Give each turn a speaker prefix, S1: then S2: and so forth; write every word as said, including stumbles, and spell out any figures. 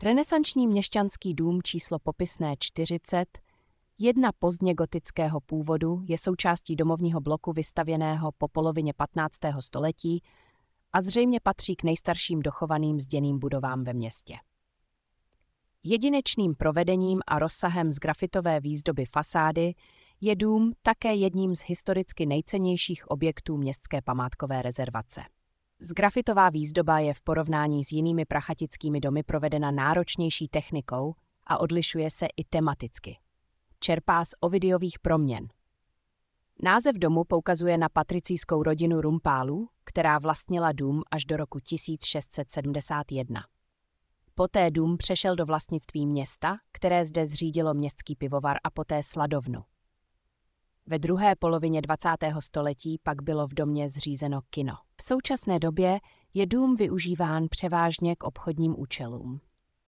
S1: Renesanční měšťanský dům číslo popisné čtyřicet, jedna pozdně gotického původu, je součástí domovního bloku vystavěného po polovině patnáctého století a zřejmě patří k nejstarším dochovaným zděným budovám ve městě. Jedinečným provedením a rozsahem z grafitové výzdoby fasády je dům také jedním z historicky nejcennějších objektů městské památkové rezervace. Zgrafitová výzdoba je v porovnání s jinými prachatickými domy provedena náročnější technikou a odlišuje se i tematicky. Čerpá z Ovidiových proměn. Název domu poukazuje na patricijskou rodinu Rumpálů, která vlastnila dům až do roku tisíc šest set sedmdesát jedna. Poté dům přešel do vlastnictví města, které zde zřídilo městský pivovar a poté sladovnu. Ve druhé polovině dvacátého století pak bylo v domě zřízeno kino. V současné době je dům využíván převážně k obchodním účelům.